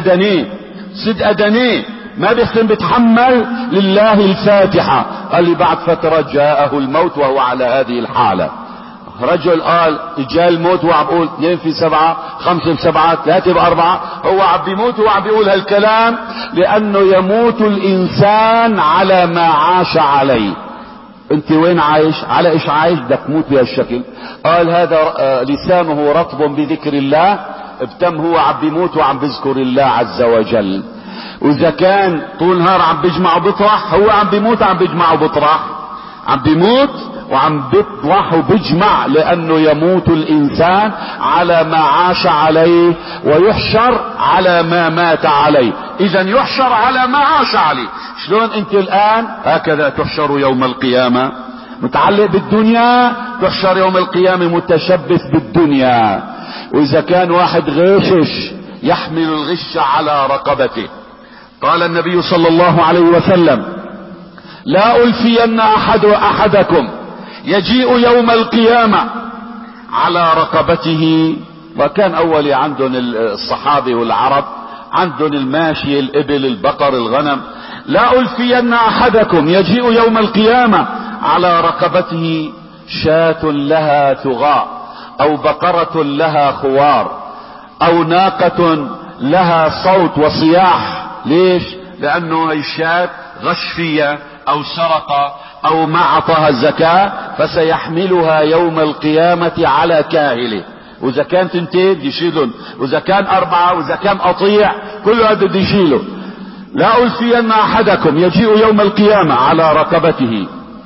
ادنيه ما بيحسن بيتحمل لله الفاتحة. قال لي بعد فترة جاءه الموت وهو على هذه الحالة. رجل قال جاء الموت وعم بيقول 2 في 7 5 في 7 3 في 4، هو عم بيموت وعم بيقول هالكلام لانه يموت الانسان على ما عاش عليه. انت وين عايش؟ على ايش عايش؟ بدك تموت بهالشكل. قال هذا لسانه رطب بذكر الله، ابتم هو عم بيموت وعم بيذكر الله عز وجل. واذا كان طول نهار عم بيجمع وبيطرح، هو عم بيموت عم بيجمع وبيطرح، عم بيموت وعم بيطرح وبيجمع، لانه يموت الانسان على ما عاش عليه ويحشر على ما مات عليه. اذا يحشر على ما عاش عليه. شلون انت الان؟ هكذا تحشر يوم القيامة متعلق بالدنيا، تحشر يوم القيامة متشبث بالدنيا. واذا كان واحد غشش يحمل الغش على رقبته. قال النبي صلى الله عليه وسلم لا ألفين أحدكم يجيء يوم القيامة على رقبته. وكان أولي عندهم الصحابة والعرب عندهم الماشي الإبل البقر الغنم. لا ألفين أحدكم يجيء يوم القيامة على رقبته شاة لها ثغاء، أو بقرة لها خوار، أو ناقة لها صوت وصياح. ليش؟ لانه الشاة غش فيها او سرق او ما اعطاها الزكاة، فسيحملها يوم القيامة على كاهله. واذا كان 2 بده يشيلهم، واذا كان 4، واذا كان قطيع، كل هذا بده يشيله. لا ألفين أحدكم يجيء يوم القيامة على رقبته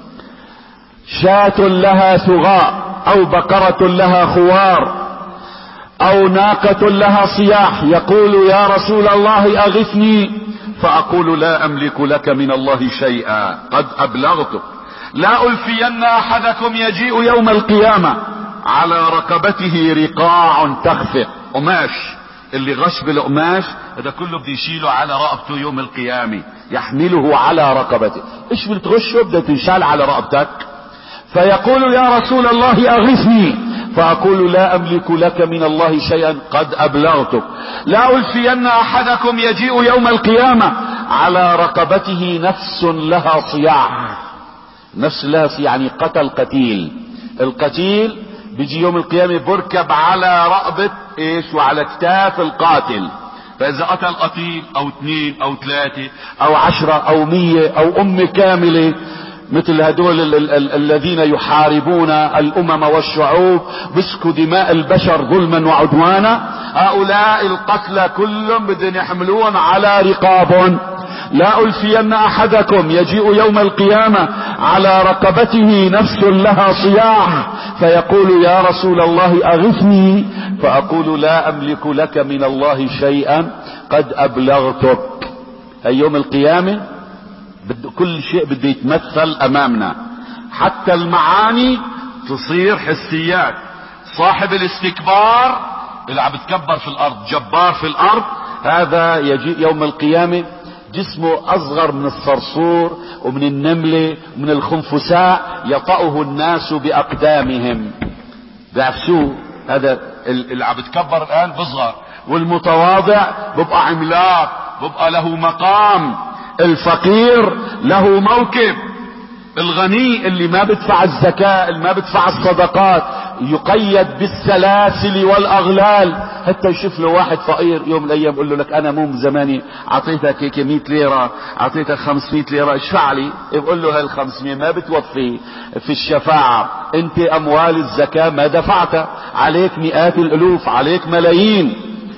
شاة لها ثغاء، او بقرة لها خوار، او ناقة لها صياح، يقول يا رسول الله اغثني، فاقول لا املك لك من الله شيئا قد ابلغتك. لا ألفين احدكم يجيء يوم القيامة على رقبته رقاع تخفق، قماش، اللي غش بالقماش هذا كله بده يشيله على رقبته يوم القيامة، يحمله على رقبته. ايش بتغشه؟ بده تنشال على رقبتك. فيقول يا رسول الله اغثني، فاقول لا املك لك من الله شيئا قد ابلغتك. لا ألفين احدكم يجيء يوم القيامة على رقبته نفس لها صياح. نفس لها صياح يعني قتل قتيل. القتيل بيجي يوم القيامة بركب على رقبة ايش وعلى كتاف القاتل. فاذا قتل قتيل او 2 او 3 او 10 او 100 او امة كاملة، مثل هدول الذين يحاربون الامم والشعوب بسكوا دماء البشر ظلما وعدوانا، هؤلاء القتلى كلهم بدهم يحملون على رقابهم. لا ألفين أحدكم يجيء يوم القيامة على رقبته نفس لها صياح فيقول يا رسول الله أغثني، فأقول لا أملك لك من الله شيئا قد أبلغتك. أي يوم القيامة كل شيء بده يتمثل أمامنا، حتى المعاني تصير حسيات. صاحب الاستكبار اللي عم بتكبر في الأرض، جبار في الأرض، هذا يجيء يوم القيامة جسمه اصغر من الصرصور ومن النملة ومن الخنفساء، يطأه الناس باقدامهم. بيعفسوه. هذا اللي عم بتكبر الان بصغر، والمتواضع ببقى عملاق، ببقى له مقام. الفقير له موكب. الغني اللي ما بدفع الزكاة، اللي ما بدفع الصدقات، يقيد بالسلاسل والاغلال حتى يشوف له واحد فقير يوم من الايام يقول له لك انا مو زماني اعطيتك هيك 100 ليرة، اعطيتك 500 ليرة، اشفع لي. يقول له هال 500 ما بتوفي في الشفاعة، انت اموال الزكاة ما دفعتها، عليك مئات الالوف، عليك ملايين.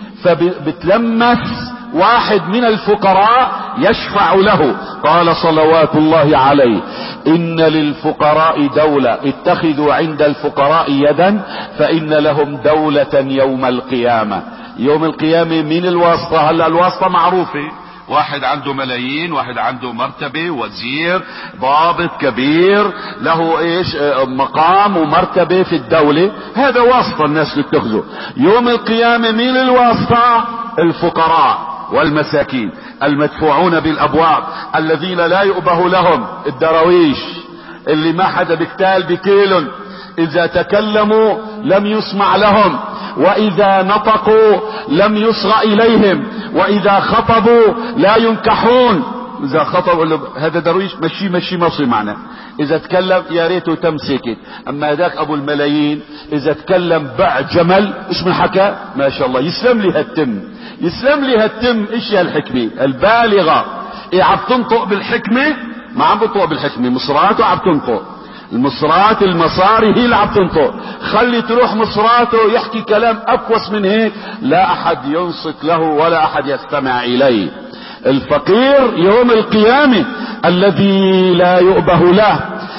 فبتلمس واحد من الفقراء يشفع له. قال صلوات الله عليه ان للفقراء دولة، اتخذوا عند الفقراء يدا فان لهم دولة يوم القيامة. يوم القيامة من الواسطة؟ هلا الواسطة معروفة، واحد عنده ملايين، واحد عنده مرتبة، وزير، ضابط كبير، له ايش مقام ومرتبة في الدولة، هذا واسطة الناس تتخذه. يوم القيامة من الواسطة؟ الفقراء والمساكين المدفوعون بالابواب، الذين لا يؤبه لهم، الدراويش اللي ما حدا بكتال بكيلن، اذا تكلموا لم يسمع لهم، واذا نطقوا لم يصغى اليهم، واذا خطبوا لا ينكحون. اذا خطب له هذا درويش مشي مصي معنا، اذا تكلم يا ريته تم سكت. اما هذاك ابو الملايين اذا تكلم باع جمل، ايش من حكى؟ ما شاء الله، يسلم لي هالتم، يسلم لي هالتم. ايش هالحكمة البالغة؟ ايه عم تنطق بالحكمة؟ ما عم بنطق بالحكمة، مصراته عم تنطق، المصرات المصاري هي اللي عم تنطق. خلي تروح مصراته يحكي كلام اكوس من هيك، لا احد ينصت له ولا احد يستمع اليه. الفقير يوم القيامة الذي لا يؤبه له،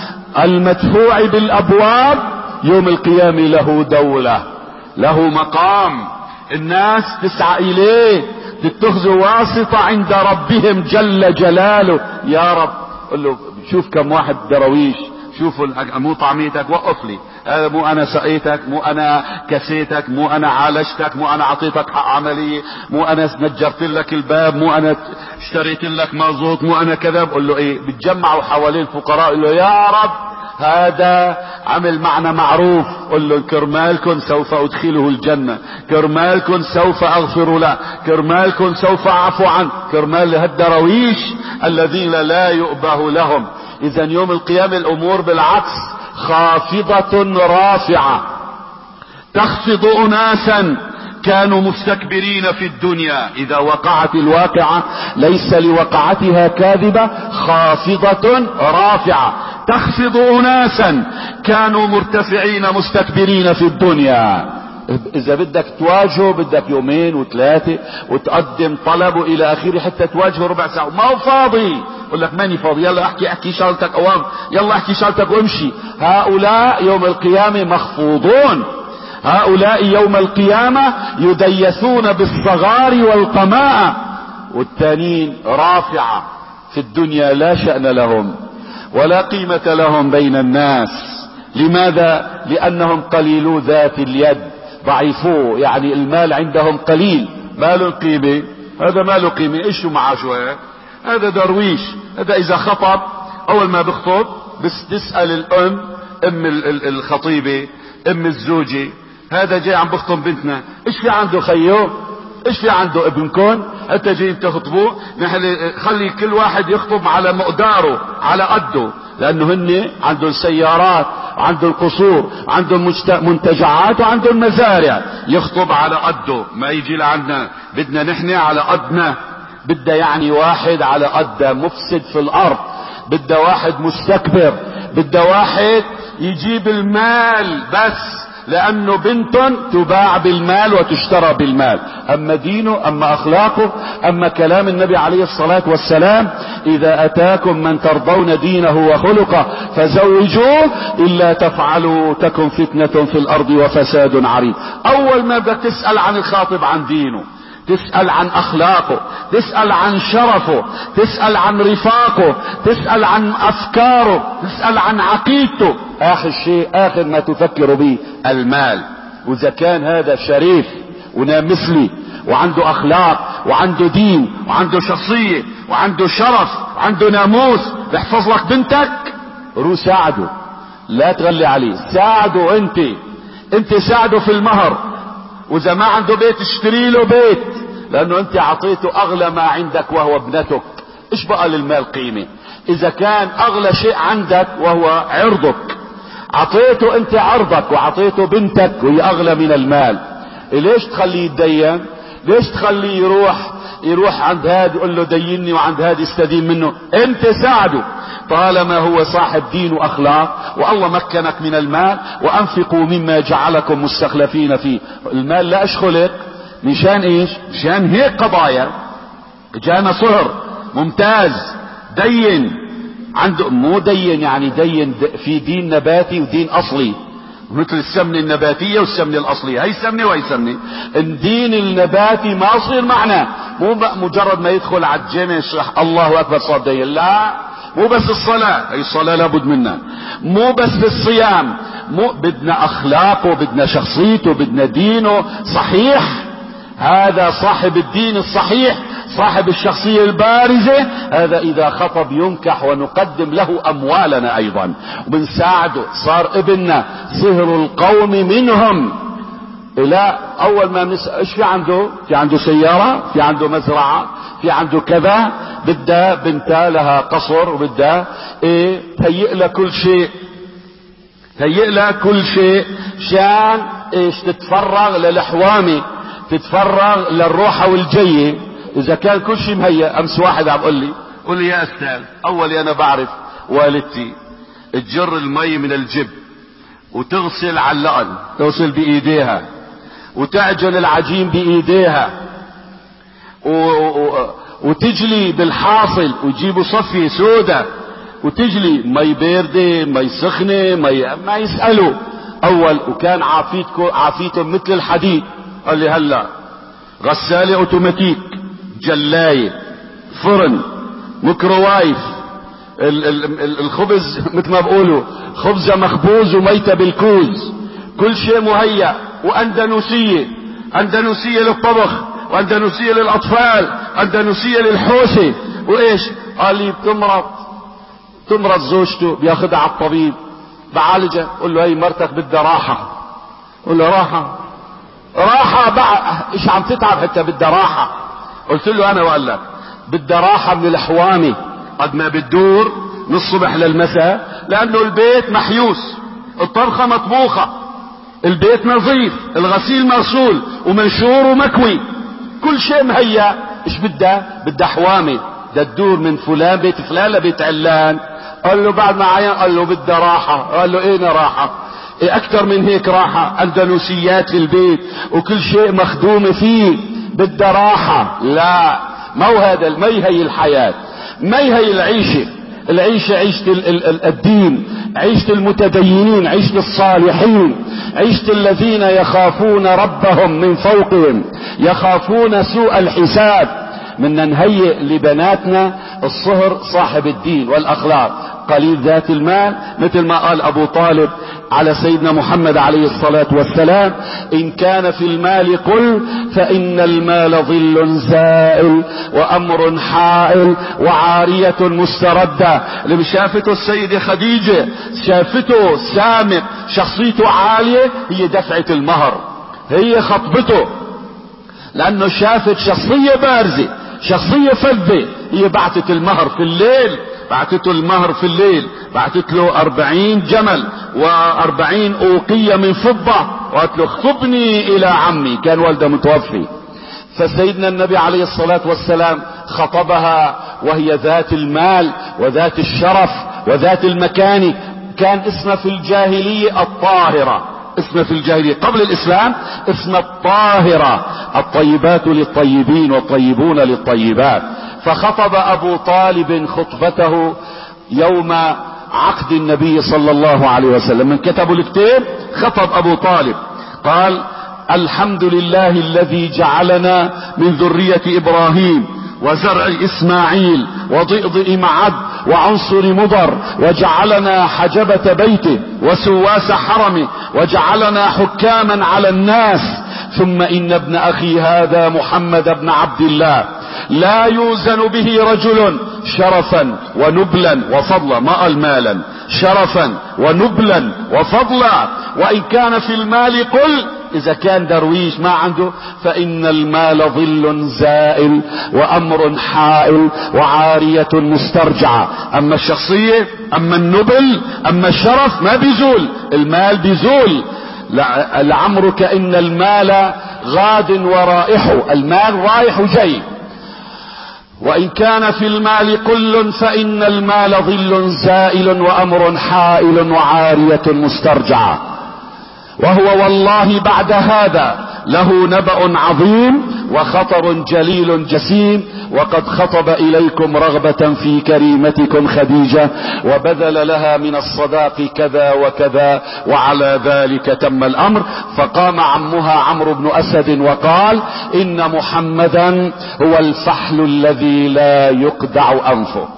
المدفوع بالابواب، يوم القيامة له دولة، له مقام، الناس تسعى اليه، تتخذ واسطة عند ربهم جل جلاله. يا رب قل له شوف كم واحد درويش، شوفوا مو طعميتك، وقف لي، هذا مو انا سقيتك، مو انا كسيتك، مو انا عالجتك، مو انا اعطيتك حق عملية، مو انا نجرت لك الباب، مو انا اشتريت لك مازوت، مو انا كذا. بقول له ايه؟ بتجمعوا حوالين الفقراء، قل له يا رب هذا عمل معنا معروف، قل له كرمالكم سوف ادخله الجنة، كرمالكم سوف اغفر له، كرمالكم سوف اعفو عنه، كرمال هالدراويش الذين لا يؤبه لهم. اذا يوم القيامة الامور بالعكس، خافضة رافعة، تخفض اناسا كانوا مستكبرين في الدنيا، اذا وقعت الواقعة ليس لوقعتها كاذبة، خافضة رافعة، تخفض اناسا كانوا مرتفعين مستكبرين في الدنيا. اذا بدك تواجهه بدك يومين وثلاثة وتقدم طلب والى اخره حتى تواجهه ربع ساعة، ما هو فاضي، يقول لك ماني فاضي، يلا احكي شغلتك اوام، يلا احكي شغلتك وامشي. هؤلاء يوم القيامة مخفوضون، هؤلاء يوم القيامة يديسون بالصغار والقماء، والتانين رافعة في الدنيا لا شأن لهم ولا قيمة لهم بين الناس. لماذا؟ لأنهم قليلو ذات اليد، ضعيفوه، يعني المال عندهم قليل، ما له قيمة، هذا ما له قيمة، ايش معاشه هذا درويش. هذا اذا خطب اول ما بخطب بس تسأل الام، ام الخطيبة، ام الزوجة، هذا جاي عم بخطب بنتنا، ايش في عنده خيو، ايش في عنده ابنكم، انت جايين تخطبوه، نحن خلي كل واحد يخطب على مقداره على قده، لانه هن عندهم سيارات، عنده القصور، عنده منتجعات، وعنده المزارع. يخطب على قده، ما يجي لعنا بدنا نحن على قدنا. بده يعني واحد على قده مفسد في الارض، بده واحد مستكبر، بده واحد يجيب المال بس لانه بنتن تباع بالمال وتشترى بالمال. اما دينه، اما اخلاقه، اما كلام النبي عليه الصلاة والسلام: اذا اتاكم من ترضون دينه وخلقه فزوجوه، الا تفعلوا تكن فتنة في الارض وفساد عريض. اول ما بدك تسأل عن الخاطب عن دينه، تسأل عن اخلاقه، تسأل عن شرفه، تسأل عن رفاقه، تسأل عن افكاره، تسأل عن عقيدته. اخر شيء، اخر ما تفكر به المال. واذا كان هذا شريف ونامسلي وعنده اخلاق وعنده دين وعنده شخصية وعنده شرف وعنده ناموس بيحفظ لك بنتك، روح ساعده، لا تغلي عليه، ساعده انت ساعده في المهر. واذا ما عنده بيت اشتري له بيت، لانه انت اعطيته اغلى ما عندك وهو ابنتك. ايش بقى للمال قيمة اذا كان اغلى شيء عندك وهو عرضك؟ اعطيته انت عرضك وعطيته بنتك وهي اغلى من المال. ليش تخليه يتدين؟ ليش تخليه يروح عند هذا يقول له ديني وعند هذا يستدين منه؟ انت ساعده طالما هو صاحب دين واخلاق، والله مكنك من المال. وانفقوا مما جعلكم مستخلفين فيه. المال لا اشخلق مشان ايش؟ مشان هيك قضايا. جانا صهر ممتاز دين عنده، مو دين يعني دين في دين نباتي ودين اصلي، مثل السمنة النباتية والسمنة الاصلية. هي سمنة وهي سمنة. الدين النباتي ما يصير معنا مو مجرد ما يدخل على الجامع يشرح الله اكبر صار دين. لا، مو بس الصلاة، هي الصلاة لابد منها. مو بس الصيام، مو بدنا اخلاقه، بدنا شخصيته، بدنا دينه صحيح. هذا صاحب الدين الصحيح، صاحب الشخصية البارزة، هذا اذا خطب ينكح ونقدم له اموالنا ايضا وبنساعده. صار ابننا صهر القوم منهم. لا، اول ما نسأل ايش في عنده؟ في عنده سيارة، في عنده مزرعة، في عنده كذا. بدها بنتها لها قصر وبدها تهيئ لها كل شيء، تهيئ لها كل شيء شان ايش؟ تتفرغ للحوامي، تتفرغ للروحة والجية. اذا كان كل شيء مهيأ. امس واحد عم قول لي يا استاذ، اولي انا بعرف والدتي تجر المي من الجب وتغسل على اللقن، تغسل بايديها وتعجن العجين بايديها وتجلي بالحاصل ويجيبوا صفية سودة وتجلي مي باردة مي سخنة ما يسألوا اول. وكان عافيتهم مثل الحديد. قال لي هلا غسالة اوتوماتيك، جلاية، فرن، ميكرووايف، الخبز مثل ما بقولوا خبزة مخبوز وميتة بالكوز، كل شيء مهيأ. واندونوسية، اندونوسية للطبخ، واندونوسية للاطفال، اندونوسية للحوسة. وايش؟ قال لي تمرض زوجته بياخدها على الطبيب بعالجها. قل له هي مرتك بدها راحة. قل له راحة بقى ايش عم تتعب حتى بدها راحة؟ قلت له انا وقال لك بدها راحة من الحوامة قد ما بتدور من الصبح للمساء، لانه البيت محيوس، الطبخة مطبوخة، البيت نظيف، الغسيل مغسول ومنشور ومكوي، كل شيء مهيأ. ايش بدها حوامة، بدها تدور من فلان بيت فلان لبيت علان. قال له بعد ما عين قال له بدها راحة. قال له اين راحة؟ اكثر من هيك راحة، اندونوسيات في البيت وكل شيء مخدوم فيه، بدها راحة. لا، ما هو هذا، ما هي الحياة، ما هي العيشة. العيشة عيشة الدين، عيشة المتدينين، عيشة الصالحين، عيشة الذين يخافون ربهم من فوقهم، يخافون سوء الحساب. بدنا نهيئ لبناتنا الصهر صاحب الدين والاخلاق. قليل ذات المال مثل ما قال ابو طالب على سيدنا محمد عليه الصلاة والسلام: ان كان في المال قل فان المال ظل زائل وامر حائل وعارية مستردة. اللي شافته السيدة خديجة، شافته سامق، شخصيته عالية، هي دفعة المهر، هي خطبته، لانه شافت شخصية بارزة، شخصية فذة، هي بعثت المهر في الليل بعتت له المهر في الليل، بعتت له 40 جمل و40 أوقية من فضة، وقالت له خطبني إلى عمي، كان والده متوفي. فسيدنا النبي عليه الصلاة والسلام خطبها وهي ذات المال وذات الشرف وذات المكان. كان اسمها في الجاهلية الطاهرة، اسمها في الجاهلية قبل الإسلام اسمها الطاهرة، الطيبات للطيبين والطيبون للطيبات. فخطب أبو طالب خطبته يوم عقد النبي صلى الله عليه وسلم، من كتبوا الكتاب خطب أبو طالب قال: الحمد لله الذي جعلنا من ذرية إبراهيم وزرع إسماعيل وضئضئ معد وعنصر مضر، وجعلنا حجبة بيته وسواس حرمه، وجعلنا حكاما على الناس. ثم إن ابن أخي هذا محمد بن عبد الله لا يوزن به رجل شرفا ونبلا وفضلا، ما قال مالا، شرفا ونبلا وفضلا، وإن كان في المال قل، إذا كان درويش ما عنده، فإن المال ظل زائل وأمر حائل وعارية مسترجعة. أما الشخصية، أما النبل، أما الشرف ما بيزول، المال بيزول. لعمرك إن المال غاد ورائحه، المال رايح وجاي. وإن كان في المال قل فإن المال ظل زائل وأمر حائل وعارية مسترجعة. وهو والله بعد هذا له نبأ عظيم وخطر جليل جسيم، وقد خطب إليكم رغبة في كريمتكم خديجة وبذل لها من الصداق كذا وكذا، وعلى ذلك تم الأمر. فقام عمها عمرو بن أسد وقال: إن محمدا هو الفحل الذي لا يقدع أنفه،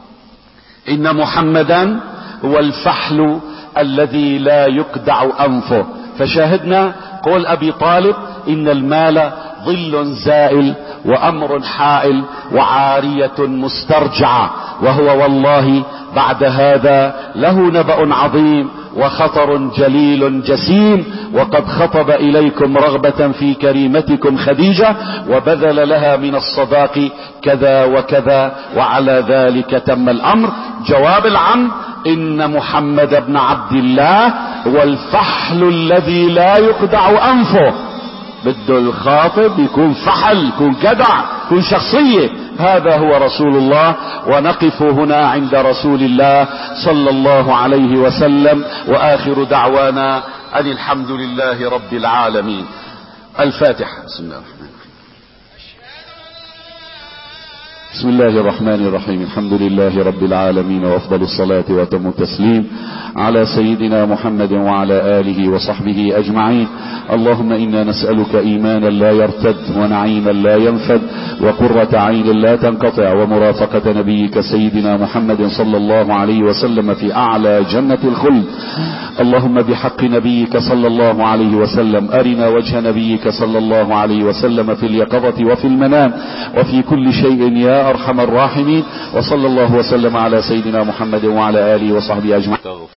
إن محمدا هو الفحل الذي لا يقدع أنفه. فشاهدنا قول أبي طالب: إن المال ظل زائل وأمر حائل وعارية مسترجعة، وهو والله بعد هذا له نبأ عظيم وخطر جليل جسيم، وقد خطب إليكم رغبة في كريمتكم خديجة وبذل لها من الصداق كذا وكذا، وعلى ذلك تم الأمر. جواب العم: إن محمد بن عبد الله هو الفحل الذي لا يقدع أنفه. بده الخاطب يكون فحل، يكون جدع، يكون شخصية. هذا هو رسول الله. ونقف هنا عند رسول الله صلى الله عليه وسلم، وآخر دعوانا أن الحمد لله رب العالمين. الفاتحة. بسم الله الرحمن الرحيم. الحمد لله رب العالمين، وأفضل الصلاة وأتم التسليم على سيدنا محمد وعلى آله وصحبه أجمعين. اللهم إنا نسألك إيمانا لا يرتد، ونعيما لا ينفد، وقرة عين لا تنقطع، ومرافقة نبيك سيدنا محمد صلى الله عليه وسلم في أعلى جنة الخلد. اللهم بحق نبيك صلى الله عليه وسلم أرنا وجه نبيك صلى الله عليه وسلم في اليقظة وفي المنام وفي كل شيء يا أرحم الراحمين. وصلى الله وسلم على سيدنا محمد وعلى آله وصحبه أجمعين.